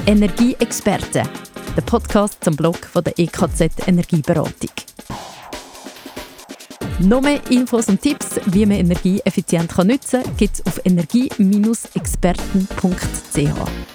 Energieexperten, der Podcast zum Blog von der EKZ Energieberatung. Noch mehr Infos und Tipps, wie man Energie effizient nutzen kann, gibt es auf energie-experten.ch.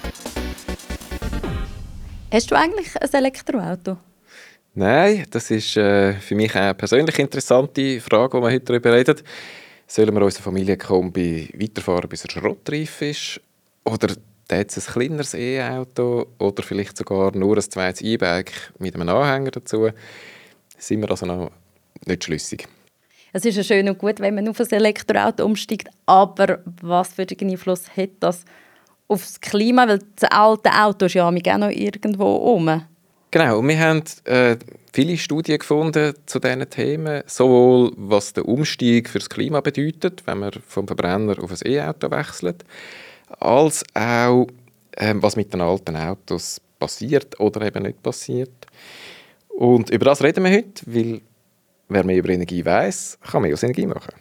Hast du eigentlich ein Elektroauto? Nein, das ist für mich eine persönlich interessante Frage, die wir heute darüber reden. Sollen wir unsere Familienkombi weiterfahren, bis er schrottreif ist? Oder hat es ein kleineres E-Auto? Oder vielleicht sogar nur ein zweites E-Bike mit einem Anhänger dazu? Sind wir also noch nicht schlüssig. Es ist ja schön und gut, wenn man auf ein Elektroauto umsteigt, aber was für einen Einfluss hat das auf das Klima? Weil das alte Auto ist ja auch noch irgendwo rum. Genau, wir haben viele Studien gefunden zu diesen Themen, sowohl was der Umstieg für das Klima bedeutet, wenn man vom Verbrenner auf ein E-Auto wechselt, als auch was mit den alten Autos passiert oder eben nicht passiert. Und über das reden wir heute, weil wer mehr über Energie weiss, kann mehr aus Energie machen.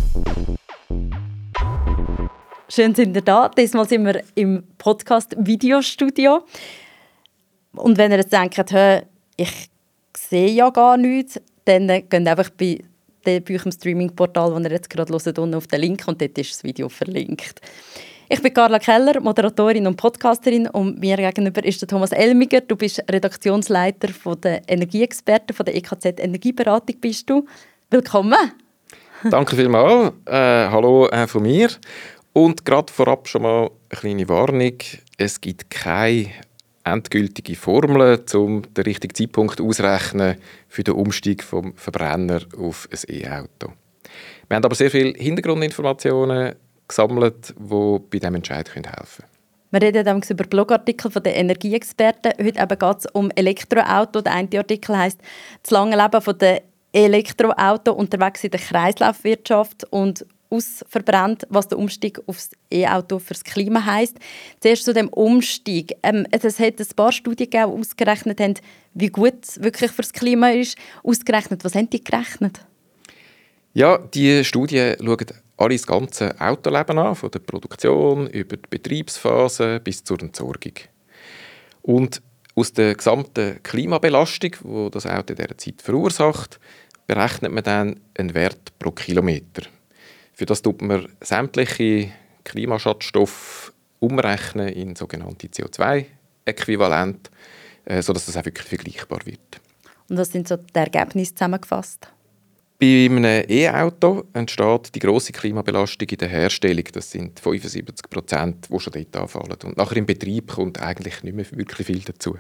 Schön sind ihr da. Diesmal sind wir im Podcast-Videostudio. Und wenn ihr jetzt denkt, ich sehe ja gar nichts, dann geht einfach bei eurem Streaming-Portal, das ihr jetzt gerade hört, unten auf den Link und dort ist das Video verlinkt. Ich bin Carla Keller, Moderatorin und Podcasterin, und mir gegenüber ist der Thomas Elmiger. Du bist Redaktionsleiter der Energieexperten von der EKZ Energieberatung. Bist du. Willkommen. Danke vielmals. Hallo von mir. Und gerade vorab schon mal eine kleine Warnung. Es gibt keine endgültige Formel, um den richtigen Zeitpunkt auszurechnen für den Umstieg vom Verbrenner auf ein E-Auto. Wir haben aber sehr viele Hintergrundinformationen gesammelt, die bei diesem Entscheid helfen können. Wir reden damals über Blogartikel der Energieexperten. Heute geht es um Elektroauto. Der eine Artikel heisst «Das lange Leben der Elektroauto unterwegs in der Kreislaufwirtschaft und ausverbrennt, was der Umstieg aufs E-Auto fürs Klima heisst». Zuerst zu dem Umstieg. Es hat ein paar Studien gegeben, die ausgerechnet haben, wie gut es wirklich fürs Klima ist. Ausgerechnet, was haben die gerechnet? Ja, die Studien schauen alle das ganze Autoleben an, von der Produktion über die Betriebsphase bis zur Entsorgung. Und aus der gesamten Klimabelastung, die das Auto in dieser Zeit verursacht, berechnet man dann einen Wert pro Kilometer. Für das tut man sämtliche Klimaschadstoffe umrechnen in sogenannte CO2-Äquivalente, sodass das auch wirklich vergleichbar wird. Und was sind so die Ergebnisse zusammengefasst? Bei einem E-Auto entsteht die grosse Klimabelastung in der Herstellung. Das sind 75%, die schon dort anfallen. Und nachher im Betrieb kommt eigentlich nicht mehr wirklich viel dazu.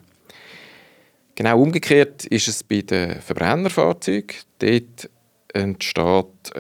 Genau umgekehrt ist es bei den Verbrennerfahrzeugen. Dort entsteht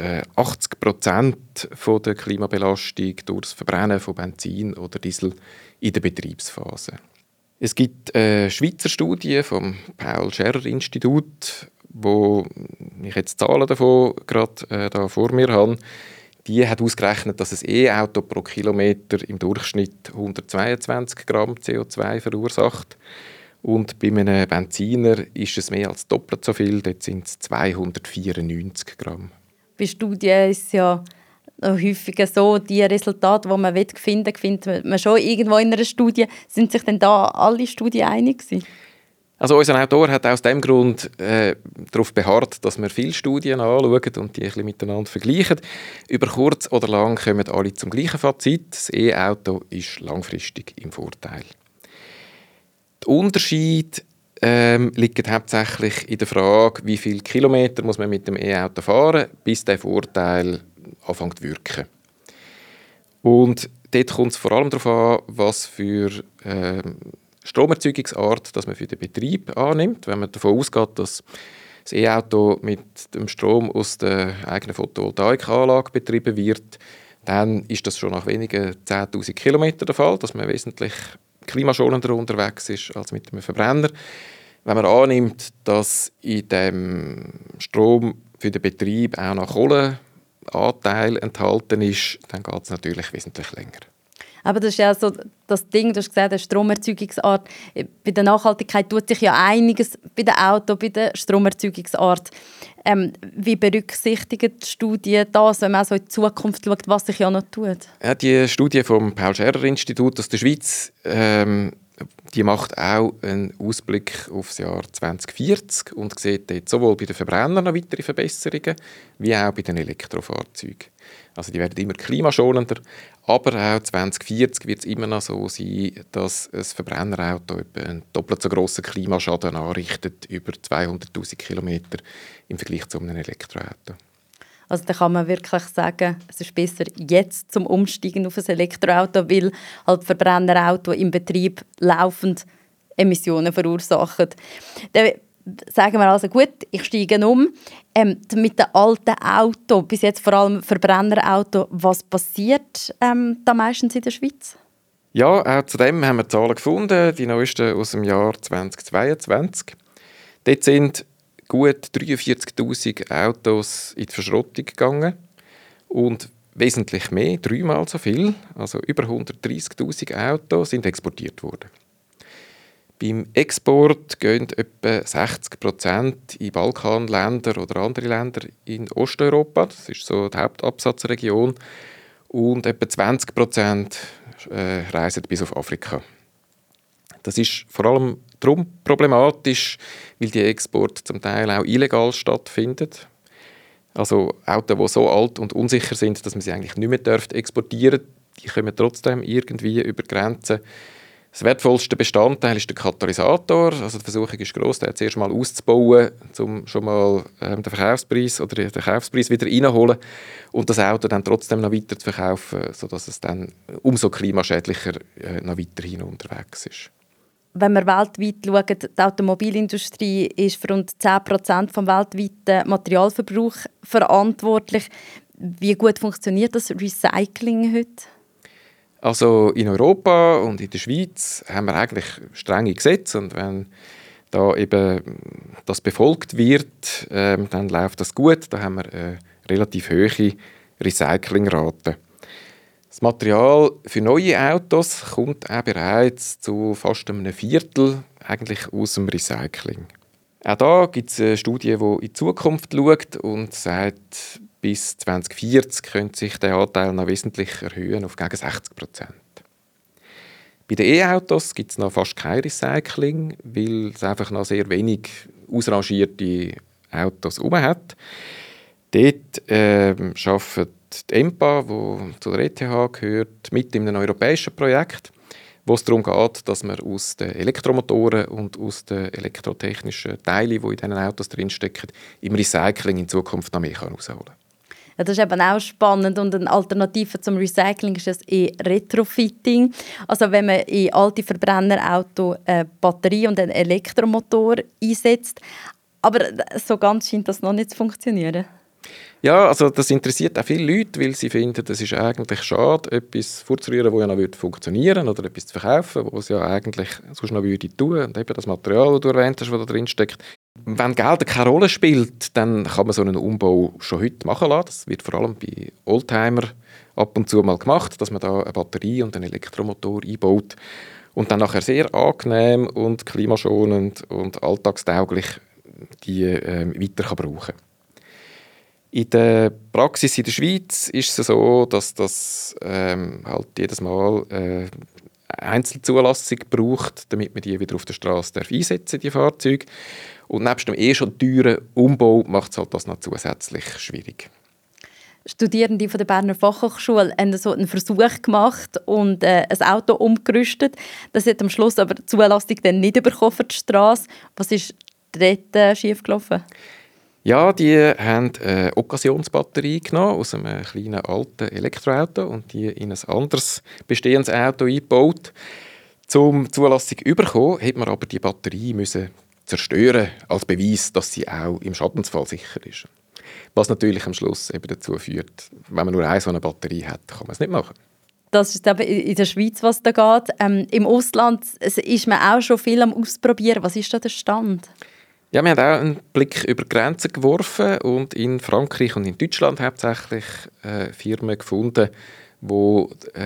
80% der Klimabelastung durch das Verbrennen von Benzin oder Diesel in der Betriebsphase. Es gibt eine Schweizer Studie vom Paul-Scherrer-Institut, wo ich jetzt Zahlen davon gerade da vor mir habe. Die hat ausgerechnet, dass ein E-Auto pro Kilometer im Durchschnitt 122 Gramm CO2 verursacht. Und bei einem Benziner ist es mehr als doppelt so viel, dort sind es 294 Gramm. Bei Studien ist es ja häufiger so, die Resultate, die man finden will, findet man schon irgendwo in einer Studie. Sind sich denn da alle Studien einig gewesen? Also unser Autor hat aus diesem Grund darauf beharrt, dass wir viele Studien anschauen und die ein bisschen miteinander vergleichen. Über kurz oder lang kommen alle zum gleichen Fazit. Das E-Auto ist langfristig im Vorteil. Der Unterschied liegt hauptsächlich in der Frage, wie viele Kilometer muss man mit dem E-Auto fahren, bis der Vorteil anfängt zu wirken. Und dort kommt es vor allem darauf an, was für Stromerzeugungsart dass man für den Betrieb annimmt. Wenn man davon ausgeht, dass das E-Auto mit dem Strom aus der eigenen Photovoltaikanlage betrieben wird, dann ist das schon nach wenigen 10'000 Kilometern der Fall, dass man wesentlich klimaschonender unterwegs ist als mit einem Verbrenner. Wenn man annimmt, dass in dem Strom für den Betrieb auch noch Kohleanteil enthalten ist, dann geht es natürlich wesentlich länger. Aber das ist ja so das Ding, du hast gesagt, eine Stromerzeugungsart. Bei der Nachhaltigkeit tut sich ja einiges bei dem Auto, bei der Stromerzeugungsart. Wie berücksichtigen die Studien das, wenn man also in die Zukunft schaut, was sich ja noch tut? Ja, die Studie vom Paul-Scherrer-Institut aus der Schweiz die macht auch einen Ausblick auf das Jahr 2040 und sieht dort sowohl bei den Verbrennern noch weitere Verbesserungen, wie auch bei den Elektrofahrzeugen. Also die werden immer klimaschonender, aber auch 2040 wird es immer noch so sein, dass ein Verbrennerauto etwa einen doppelt so grossen Klimaschaden anrichtet, über 200'000 Kilometer im Vergleich zu einem Elektroauto. Also da kann man wirklich sagen, es ist besser jetzt zum Umsteigen auf ein Elektroauto, weil halt Verbrennerauto im Betrieb laufend Emissionen verursachen. Dann sagen wir also, gut, ich steige um. Mit den alten Autos, bis jetzt vor allem Verbrennerauto, was passiert da meistens in der Schweiz? Ja, auch zu dem haben wir Zahlen gefunden, die neuesten aus dem Jahr 2022. Dort sind gut 43'000 Autos in die Verschrottung gegangen und wesentlich mehr, 3-mal so viel, also über 130'000 Autos sind exportiert worden. Beim Export gehen etwa 60% in Balkanländer oder andere Länder in Osteuropa, das ist so die Hauptabsatzregion, und etwa 20% reisen bis auf Afrika. Das ist vor allem darum problematisch, weil die Exporte zum Teil auch illegal stattfinden. Also Autos, die so alt und unsicher sind, dass man sie eigentlich nicht mehr exportieren darf, die kommen trotzdem irgendwie über die Grenzen. Das wertvollste Bestandteil ist der Katalysator. Also die Versuchung ist gross, den zuerst mal auszubauen, um schon mal den Verkaufspreis oder den Kaufpreis wieder reinzuholen und das Auto dann trotzdem noch weiter zu verkaufen, sodass es dann umso klimaschädlicher noch weiterhin unterwegs ist. Wenn wir weltweit schauen, die Automobilindustrie ist für rund 10% des weltweiten Materialverbrauchs verantwortlich. Wie gut funktioniert das Recycling heute? Also in Europa und in der Schweiz haben wir eigentlich strenge Gesetze und wenn da eben das befolgt wird, dann läuft das gut. Da haben wir eine relativ hohe Recyclingrate. Das Material für neue Autos kommt auch bereits zu fast einem Viertel eigentlich aus dem Recycling. Auch da gibt es eine Studie, die in die Zukunft schaut und sagt, bis 2040 könnte sich der Anteil noch wesentlich erhöhen auf gegen 60%. Bei den E-Autos gibt es noch fast kein Recycling, weil es einfach noch sehr wenig ausrangierte Autos herum hat. Dort arbeitet die EMPA, die zu der ETH gehört, mit in einem europäischen Projekt, wo es darum geht, dass man aus den Elektromotoren und aus den elektrotechnischen Teilen, die in diesen Autos drinstecken, im Recycling in Zukunft noch mehr herausholen kann. Ja, das ist eben auch spannend und eine Alternative zum Recycling ist das Retrofitting. Also wenn man in alte Verbrennerautos eine Batterie und einen Elektromotor einsetzt. Aber so ganz scheint das noch nicht zu funktionieren. Ja, also das interessiert auch viele Leute, weil sie finden, es ist eigentlich schade, etwas vorzurühren, das ja noch funktionieren würde, oder etwas zu verkaufen, was es ja eigentlich sonst noch würde tun. Und eben das Material, das du erwähnt hast, das da drin steckt. Wenn Geld keine Rolle spielt, dann kann man so einen Umbau schon heute machen lassen. Das wird vor allem bei Oldtimer ab und zu mal gemacht, dass man da eine Batterie und einen Elektromotor einbaut und dann nachher sehr angenehm und klimaschonend und alltagstauglich die weiter brauchen kann. In der Praxis in der Schweiz ist es so, dass das halt jedes Mal Einzelzulassung braucht, damit man die wieder auf der Straße einsetzen darf, die Fahrzeuge. Und nebst dem schon teuren Umbau macht es halt das noch zusätzlich schwierig. Studierende von der Berner Fachhochschule haben so einen Versuch gemacht und ein Auto umgerüstet. Das hat am Schluss aber die Zulassung dann nicht bekommen für die Straße. Was ist dort schiefgelaufen? Ja, die haben eine Occasionsbatterie genommen aus einem kleinen alten Elektroauto und die in ein anderes bestehendes Auto eingebaut. Zum Zulassung zu bekommen, hätte man aber die Batterie müssen zerstören als Beweis, dass sie auch im Schadensfall sicher ist. Was natürlich am Schluss eben dazu führt, wenn man nur eine so eine Batterie hat, kann man es nicht machen. Das ist eben in der Schweiz, was da geht. Im Ausland ist man auch schon viel am Ausprobieren. Was ist da der Stand? Ja, wir haben auch einen Blick über die Grenzen geworfen und in Frankreich und in Deutschland hauptsächlich Firmen gefunden, die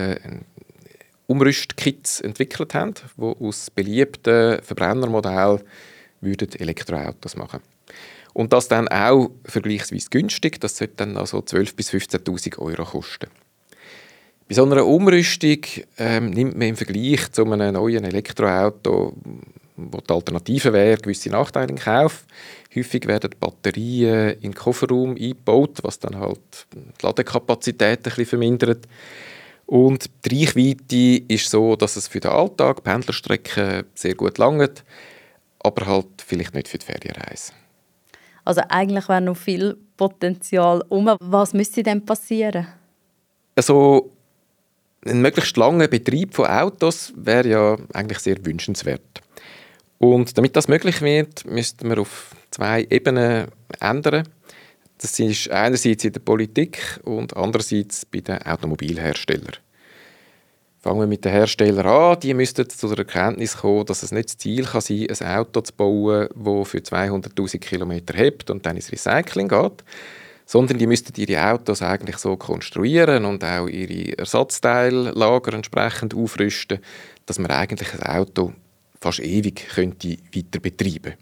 Umrüstkits entwickelt haben, die aus beliebten Verbrennermodellen Elektroautos machen. Und das dann auch vergleichsweise günstig, das sollte dann also 12.000 bis 15.000 Euro kosten. Bei so einer Umrüstung nimmt man im Vergleich zu einem neuen Elektroauto, wo die Alternative wäre, gewisse Nachteile in Kauf. Häufig werden die Batterien in den Kofferraum eingebaut, was dann halt die Ladekapazität ein bisschen vermindert. Und die Reichweite ist so, dass es für den Alltag, Pendlerstrecken, sehr gut langt, aber halt vielleicht nicht für die Ferienreise. Also eigentlich wäre noch viel Potenzial um. Was müsste denn passieren? Also ein möglichst langer Betrieb von Autos wäre ja eigentlich sehr wünschenswert. Und damit das möglich wird, müsste man auf 2 Ebenen ändern. Das ist einerseits in der Politik und andererseits bei den Automobilherstellern. Fangen wir mit den Herstellern an. Die müssten zu der Erkenntnis kommen, dass es nicht das Ziel kann sein kann, ein Auto zu bauen, das für 200'000 Kilometer hebt und dann ins Recycling geht, sondern die müssten ihre Autos eigentlich so konstruieren und auch ihre Ersatzteillager entsprechend aufrüsten, dass man eigentlich ein Auto fast ewig könnte weiter betreiben.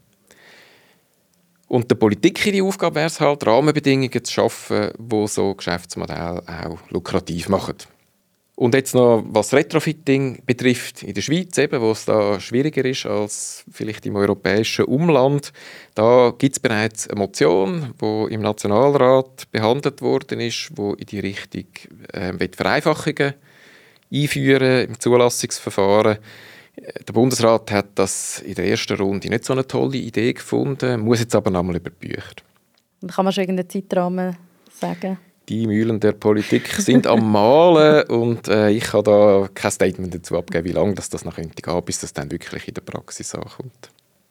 Und der Politik ihre Aufgabe wäre es halt, Rahmenbedingungen zu schaffen, die so Geschäftsmodelle auch lukrativ machen. Und jetzt noch, was Retrofitting betrifft, in der Schweiz, eben, wo es da schwieriger ist als vielleicht im europäischen Umland, da gibt es bereits eine Motion, die im Nationalrat behandelt worden ist, die in die Richtung Vereinfachungen einführen im Zulassungsverfahren. Der Bundesrat hat das in der ersten Runde nicht so eine tolle Idee gefunden, muss jetzt aber nochmal überbücht. Und kann man schon irgendeinen Zeitrahmen sagen? Die Mühlen der Politik sind am Malen und ich kann da kein Statement dazu abgeben, wie lange das noch gehen könnte, bis das dann wirklich in der Praxis ankommt.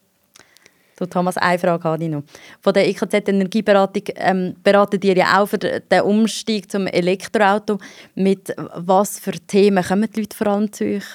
So, Thomas, eine Frage habe ich noch. Von der EKZ Energieberatung beraten ihr ja auch für den Umstieg zum Elektroauto. Mit was für Themen kommen die Leute vor allem zu euch?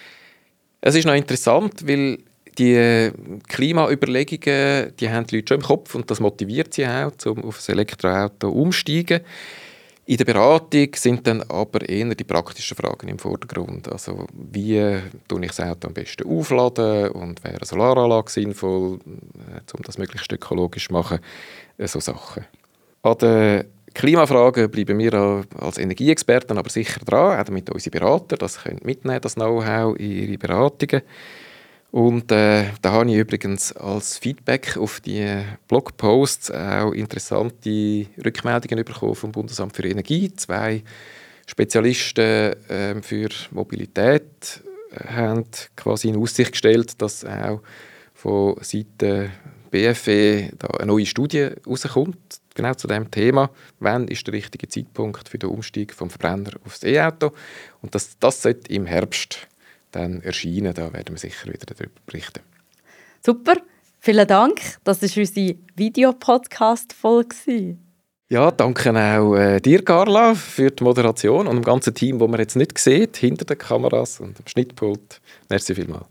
Es ist noch interessant, weil die Klimaüberlegungen, die haben die Leute schon im Kopf und das motiviert sie auch, um auf ein Elektroauto umzusteigen. In der Beratung sind dann aber eher die praktischen Fragen im Vordergrund. Also wie tue ich das Auto am besten aufladen und wäre eine Solaranlage sinnvoll, um das möglichst ökologisch zu machen, so Sachen. An den Klimafragen bleiben wir als Energieexperten aber sicher dran, auch damit unsere Berater das können mitnehmen, das Know-how in ihre Beratungen. Und da habe ich übrigens als Feedback auf die Blogposts auch interessante Rückmeldungen bekommen vom Bundesamt für Energie. 2 Spezialisten für Mobilität haben quasi in Aussicht gestellt, dass auch von Seiten BFE da eine neue Studie rauskommt, genau zu diesem Thema. Wann ist der richtige Zeitpunkt für den Umstieg vom Verbrenner aufs E-Auto? Und das sollte im Herbst dann erscheinen. Da werden wir sicher wieder darüber berichten. Super, vielen Dank. Das war unsere Videopodcast-Folge. Ja, danke auch dir, Carla, für die Moderation und dem ganzen Team, das man jetzt nicht sieht, hinter den Kameras und am Schnittpult. Merci vielmals.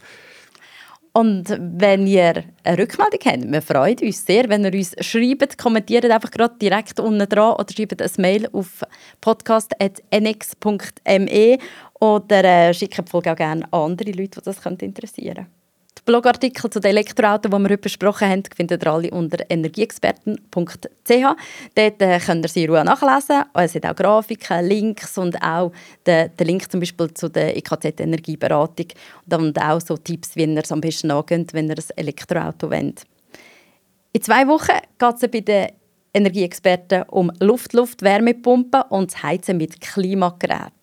Und wenn ihr eine Rückmeldung habt, wir freuen uns sehr, wenn ihr uns schreibt, kommentiert einfach gerade direkt unten dran oder schreibt ein Mail auf podcast@nx.me oder schickt die Folge auch gerne an andere Leute, die das interessieren könnte. Die Blogartikel zu den Elektroautos, die wir heute besprochen haben, findet ihr alle unter energieexperten.ch. Dort könnt ihr sie in Ruhe nachlesen. Es hat auch Grafiken, Links und auch den Link zum Beispiel zu der EKZ Energieberatung und auch so Tipps, wie ihr es am besten angeht, wenn ihr ein Elektroauto wollt. In 2 Wochen geht es bei den Energieexperten um Luft-Wärmepumpen und das Heizen mit Klimageräten.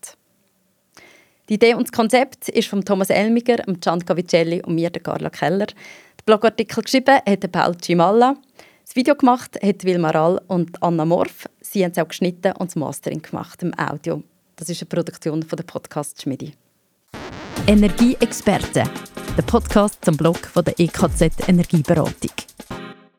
Die Idee und das Konzept ist von Thomas Elmiger, Gian Cavicelli und mir, Carla Keller. Den Blogartikel geschrieben hat Paul Cimalla. Das Video gemacht hat Wilma Rall und Anna Morf. Sie haben es auch geschnitten und das Mastering gemacht im Audio. Das ist eine Produktion von der Podcast Schmidi. Energieexperten, der Podcast zum Blog von der EKZ Energieberatung.